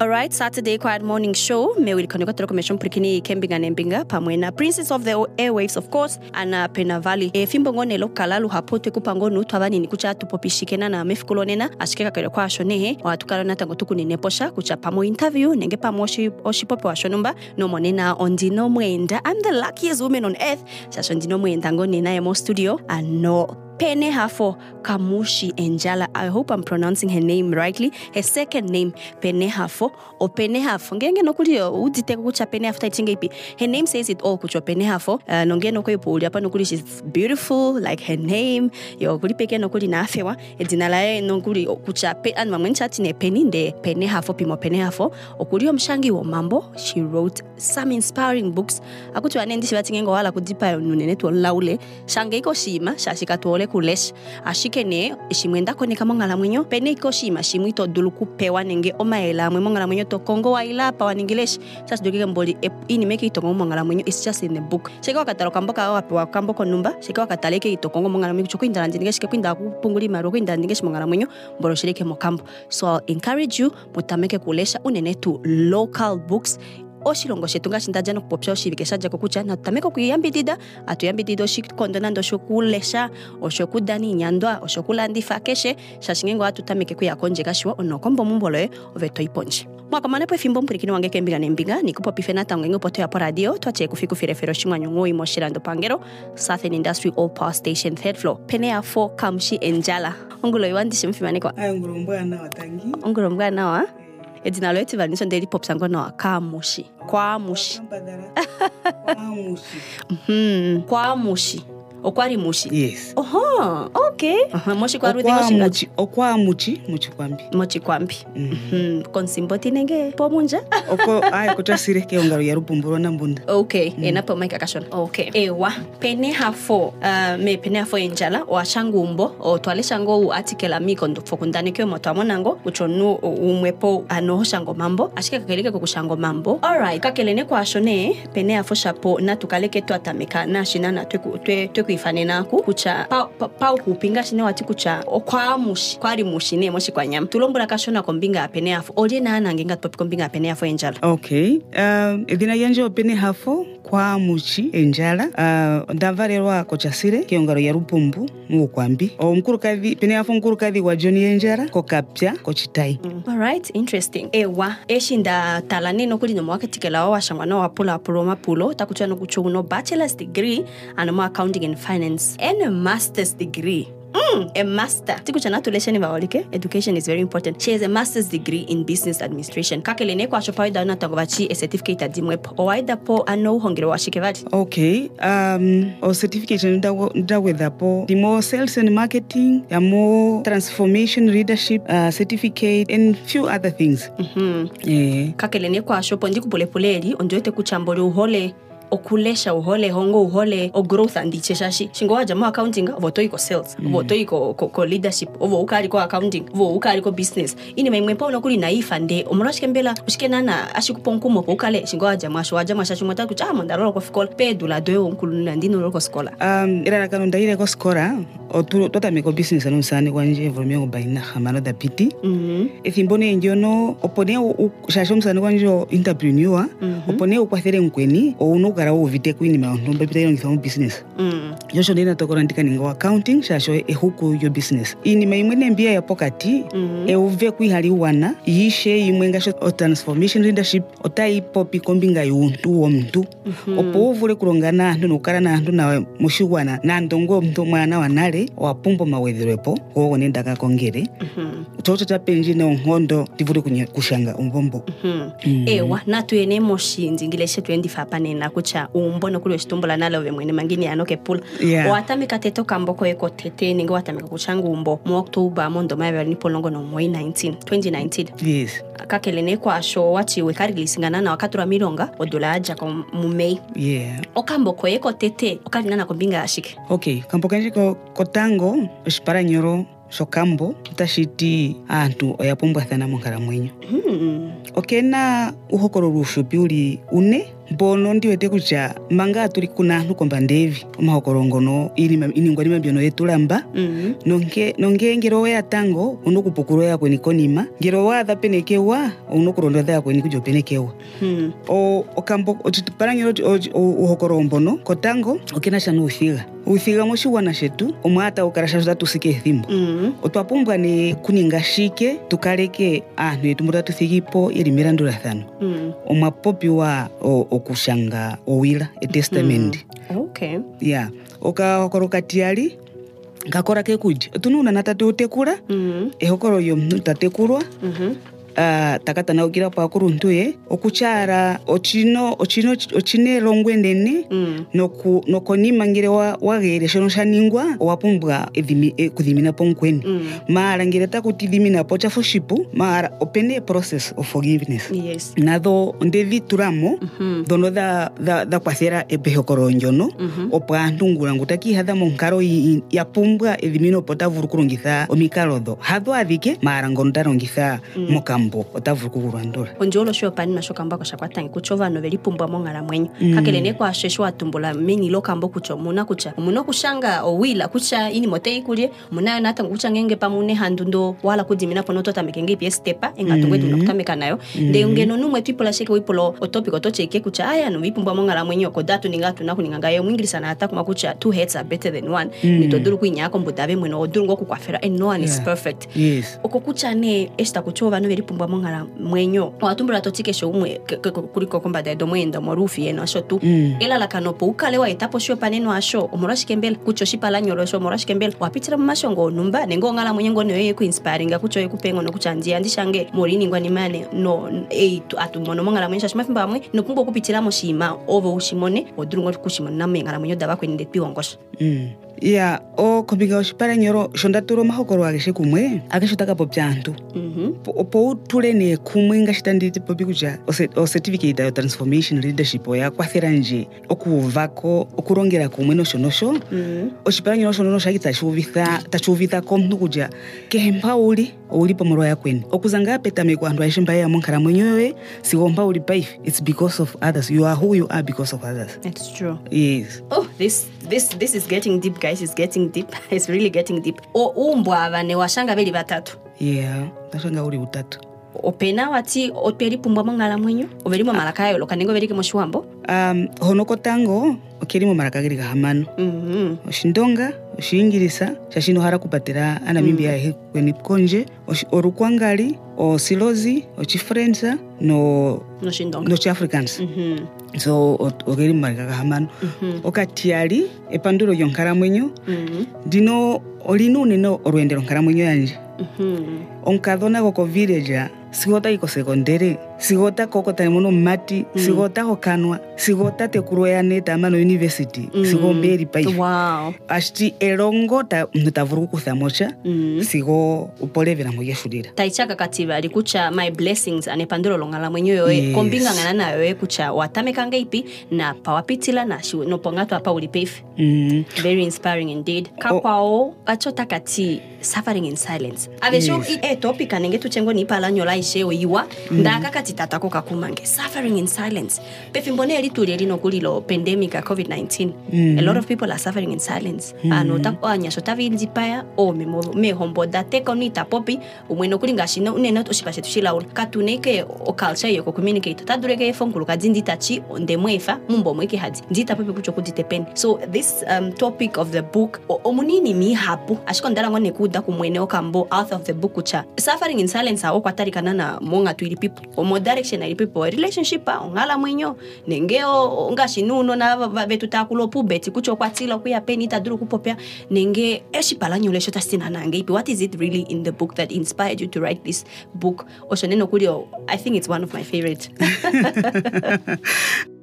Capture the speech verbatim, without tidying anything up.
Alright, Saturday Quiet Morning Show. Me will connect to commission prikini Kembinga Nembinga pamwena Princess of the Airwaves of course ana Pena Valley. E fimbo ngone lo kalalu hapote kupangonu twabani ni kucha tupopishikena na mefikulonena ashikeka kale kwa shonehe watukalo natango tukuneneposha kucha pamo interview nenge pamoshi oshipope wa shonumba no monena ondino mwenda. I'm the luckiest woman on earth. Sasa ondino mwenda ngone na emo studio ano Penehafo Kamushi Enjala. I hope I'm pronouncing her name rightly. Her second name, Penehafo or Penehafo. Ngenge no kuli udite kucha Penehafo taichinga ipi. Her name says it all kucho Penehafo. Nonge no kuli puli apa no kuli she's beautiful like her name. Yo kuli peke no kuli na afewa. Edinalae no kuli kucha pe an mamwencha tine peninde Penehafo pimo Penehafo. Okuli omshangi wo mambo. She wrote some inspiring books. Akutu anendi shivatingengo wala kudipa nunene tu laule. Shangeiko shima shashika tuole kulesh ashikene ishimwenda kone kama ngala mwenyo pene ikoshima shimwito duluku pewa nenge omaela mwe ngala mwenyo to Kongo wa ila pa waningilish sasa doge mboli ini make ito Kongo ngala mwenyo it's just in the book shika wakatalo kamboka wa wa kamboko numba shika wakataleke ito Kongo ngala mwenyo chuko indala ndinge shike kwinda kupunguli maroko indala ndinge ngala mwenyo mbolo shirike mokambo. So I'll encourage you mutameke kulesha unene tu local books oshilongo shetu ngashindaje no kupopsha oshibikesha jako kucha na tutameko kuyambidida atuyambidida oshikondona ndo shokulesha oshokudani nyandwa oshokulandi fakeshe shashingengo atutameke kuyakonje gashiwa onokombo mumbolo oveto iponje mwaka manepo fimbo mpirikini wange Kembinga Nembinga nikupo pifena tango poto ya po radio twache kufiku firefero shingwanyo ngoi moshirando pangero Southern Industry All Power Station third floor Penehafo Kamushi Enjala ongulo iwandishe mfimane kwa ayonguro mbwana watangi ongulo mbwana wa edina loeti vanisho ndeli pop sango no Kamushi kwa mushi kwa mushi mhm kwa mushi okwari mushi yes oho okay aha moshi kwa rudi ngoshi muchi okwa muchi muchi kwambi mochi kwambi mhm konsimboti nenge pomunja oko ay kutasire ke ongaro ya rupumburo na mbunda okay mm. Ena po maika kashona okay ewa Penehafo uh, me Penehafo Enjala o ashangumbo o twale shango u article amiko ndo fokundane ke moto amonango uchonu umwepo ano shango mambo ashike kakeleke kukushango mambo alright kakelene kwa shone Penehafo shapo na tukaleke tu atameka na shinana tweku twe, twe ifane naku kucha pa, pa, pa kupinga shine wati kucha okwa mushi kwari mushi ne moshi kwa nyam tulombula kashona kombinga Penehafo oli na nangenga topi kombinga Penehafo Enjala okay um edina yanje Penehafo kwa mushi Enjala uh, ndavarerwa kochasire kiongaro ya rupumbu mu kwambi o mkuru kadhi Penehafo mkuru kadhi wa Johnny Enjala ko kapya ko chitai mm. All right, interesting ewa eshinda talane no kuli no mwaketikela wa shangwana wa pula pulo mapulo takuchwa no kuchuno bachelor's degree and more accounting and finance and a master's degree. Mm, a master. Tikucha natulesha ni bawalike. Education is very important. She has a master's degree in business administration. Kakelene kwa shopa ida na tangovachi a certificate adimwep. Owaida po ano hongere wa shikevaji. Okay. Um, o certificate nda weda po dimo sales and marketing, mo transformation leadership uh, certificate and few other things. Mhm. Yeah. Kakelene kwa shopa ndiku pole poleli onjoete kuchambole uhole okulesha uhole hongo uhole o growth andicheshashi shingo waja mo accounting voto iko sales mm. voto iko ko, ko leadership ovo ukali ko accounting ovo ukali ko business ini memwepa ono kuli naifa nde omurashike mbela ushikenana ashikuponkumo po ukale shingo waja mwasho waja mwashashi mwata kucha mondaro ko fikol pedula doyo onkuluna ndino ko skola um ira kanu ndaire ko skola o tu tota me ko business anu sane kwanje vromyo baina hamano da piti mhm efimbone njono opone shasho msane kwanje entrepreneur mm -hmm. opone ukwathere nkweni o uno gara uvite kwini ma ndomba pita yongi fa business mm yosho ndina tokora ndika ningo accounting shasho e huku yo business ini maimwene mbia ya pokati mm -hmm. e uve kwihali wana yishe imwenga sho o transformation leadership otai popi kombinga yuntu wo mtu mm -hmm. opo uvule kulongana ndo nokara na ndo na mushugwana na ndongo mtu mwana wanale wapumbo mawedherepo wo nenda ka kongere mhm mm toto tapenji no ngondo divule kushanga umbombo mhm mm mm. Ewa natu ene moshinzi ngileshe twenty-five panena kucha umbono kule shitumbola nalo we mwene mangini anoke pool yeah. Watamika teto kamboko eko tete ningo watamika kuchanga umbo mu October mondo mawe ni polongo no mwei nineteen twenty nineteen yes kakelene kwa show wachi we karigisingana na wakatura mironga odola aja kwa mumei yeah okamboko eko tete okalina na kombinga ashike okay kamboko njiko kotango shipara nyoro shokambo tashiti antu oyapumbwa thana mongara mwenyo mm. okena uhokoro rushupi uli une mbono ndiwete kucha manga tuli kunantu komba ndevi omahokorongono ili iningwa lima byono yetulamba mm-hmm. nonke nonge ngero ya tango unokupukuro ya kweni konima ngero wa dha penekewa unokurondo dha kweni kujo penekewa mm. o okambo ochitparangiro uhokorombono kotango okena shanu uthiga uthiga moshiwana shetu omwata ukarasha tusike ethimbo mm-hmm. otwapumbwa ne kuninga shike tukaleke aantu yetu mura tuthigipo yeli mirandulathano mm. omwapopi wa okushanga owila etestament mm. okay yeah okahokoroka tiali ngakora kekuji tununa natate utekula mm-hmm. ehokoro yo mnu tatekulwa mm-hmm. Uh, takatana ukira pa kuruntuye okuchara ochino ochino ochine longwendene mm. noku nokonima ngire wa wagere shono shaningwa wapumbwa edimi e, kudimina ponkweni mm. mara ngire takutidimina po chafoshipu mara opene process of forgiveness yes nado ndevi turamo mm-hmm. dono da da da kwathera ebehokoronjono mm-hmm. opantungula ngutaki hada monkaro yapumbwa edimino potavuru kurungitha omikalodo hado adike mara ngondarongitha mm. moka mbo otavuru kukurandura onjolo sho pani na shoka mbako shakwata ngikuchova no velipumbwa mongala mwenyo mm. kakelene kwa shesho atumbula meni lokambo kucho muna kucha muno kushanga owila kucha ini motei kulie muna nata ngucha ngenge pamune handundo wala kudimina pono tota mekenge pie stepa engatungwe mm. tunokameka nayo mm. de ngeno numwe twipola sheke wipolo otopico tocheke kucha aya no vipumbwa mongala mwenyo kodatu ningatu na kuninganga yo mwingirisa na ata kuma kucha two heads are better than one mm. nitoduru kuinyako mbudave mweno odurungo kukwafera and no one yeah. is perfect yes okokucha ne esta kuchova no velipumbwa mongala mwenyo watumbula totike sho umwe kuliko komba da domwenda morufi eno asho tu mm. ela la kanopo ukalewa etapo sho paneno asho omurashi kembele kucho shipala nyoro sho omurashi kembele wapitira mu mashongo numba nengo ngala mwenyengo no yeye ku inspiring kucho yekupengo no kuchanjia ndishange morini ngwani mane no eight atumono mongala mwenyo shimafimba mwe no pumbo kupitira mo shima ovo ushimone odurungo kushimona namengala mwenyo daba kwende piwongosha mm. ya o kobiga oshipara nyoro shondaturo mahokoro ageshe kumwe agesho takapo byantu mhm opo tulene kumwe ngashitandite popi kuja o certificate of transformation leadership ya kwatheranje okuvako okurongera kumwe no shonosho mhm oshipara nyoro shono shakita shuvitha tachuvitha komnu kuja kehempa uli uli pomoro yakweni okuzanga petame kwa andu ayishimba ya monkara mwenyewe sigomba uli paife it's because of others you are who you are because of others that's true yes oh this this this is getting deep guys it's getting deep it's really getting deep o umbwa abane washanga beli batatu yeah tashanga uli utatu opena wati operi pumbwa mongala mwenyo overimo malakayo lokanengo berike moshuambo um honoko tango okerimo marakagiri gahamano mhm oshindonga oshingirisa shashino hara kupatira ana mimbi ya mm. kweni konje orukwangali o silozi o chifrenza no no shindonga no chafricans mhm so okerimo marakaga hamano mm-hmm. okatiali epanduro yonkara mwenyo mhm dino olinune no orwendero nkara mwenyo yanje mhm onkadona goko village sigota iko secondary sigota koko taimono mati mm. sigota hokanwa sigota tekuroya neta mano university mm. sigomberi pai wow asti erongo ta mtavuru kuthamocha mm. sigo upolevera moye shudira taichaka katiba alikucha my blessings ane panduro longala mwenyo yoe yes. kombinga ngana na yoe kucha watamekanga ipi na pawapitila na shi no pongato apa ulipeif mm. very inspiring indeed kakwao oh. achota kati suffering in silence avesho yes. e topic anenge tuchengo ni pala nyola isheo iwa mm. ndaka kati tatako kakumange suffering in silence pefimbone elituli elino kulilo pandemic covid nineteen mm. a lot of people are suffering in silence mm. anota oanya shotavi nzipaya o me me hombo dateka unita popi umweno kulinga shino unena toshipashe tushila katuneke o culture yoko communicate tadureke fonkulu kadindi tachi ndemwefa mumbo mweke hadi ndita popi kucho kuditepen so this um, topic of the book omunini mi hapu ashikondala ngone kuda kumwene okambo out of the book kucha suffering in silence awo kwatarikana na monga tuili people omo direction ili people relationship ongala mwenyo nengeo ngashinuno na vetu takulo pubeti kucho kwatila kuya peni taduru kupopea nenge eshipalanyo lesho tasina nange ipi what is it really in the book that inspired you to write this book oshoneno kulio I think it's one of my favorite